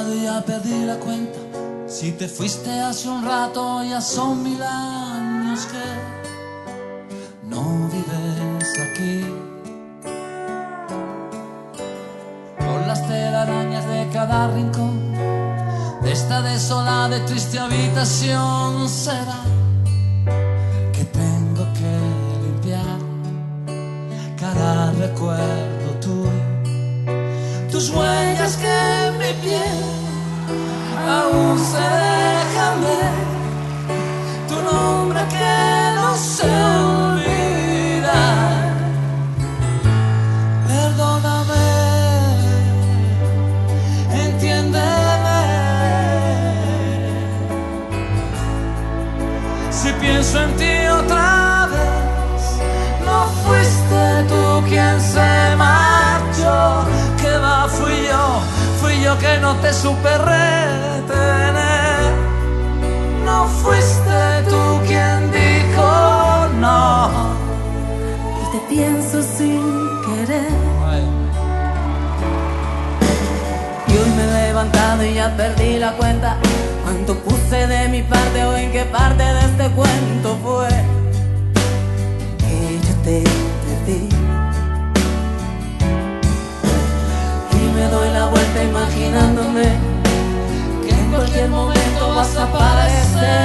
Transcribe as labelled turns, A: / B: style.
A: levantado y ya perdí la cuenta. Si te fuiste hace un rato, ya son 1000 años que no vives aquí. Por las telarañas de cada rincón de esta desolada y triste habitación, será que tengo que limpiar cada recuerdo tuyo. Tus huellas que en mi piel aún se dejan ver, tu nombre que no sé olvidar. Perdóname, entiéndeme, si pienso en ti otra vez. No fuiste tú quien se marchó, que va, fui yo que no te supe retener. No fuiste tú quien dijo no,
B: y te pienso sin querer. Y hoy me he levantado y ya perdí la cuenta, cuánto puse de mi parte o en qué parte de este cuento fue que yo te perdí. Me doy la vuelta imaginándome que en cualquier momento vas a aparecer.